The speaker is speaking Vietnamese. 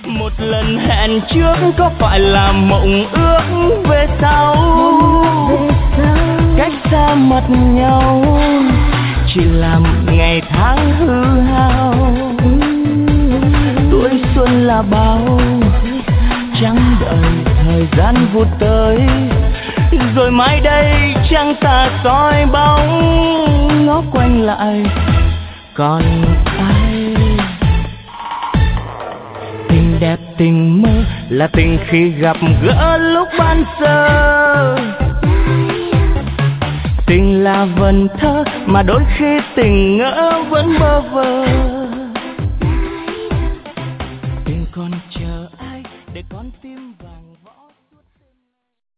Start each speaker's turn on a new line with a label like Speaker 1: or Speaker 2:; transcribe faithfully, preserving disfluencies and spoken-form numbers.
Speaker 1: Một lần hẹn trước có phải là mộng ước về sau, cách xa mặt nhau chỉ làm ngày tháng hư hao. Tuổi xuân là bao, chẳng đợi thời gian vụt tới, rồi mai đây trăng tà soi bóng, ngó quanh lại còn ai. Tình đẹp tình mơ là tình khi gặp gỡ lúc ban sơ, tình là vần thơ mà đôi khi tình ngỡ vẫn bơ vơ.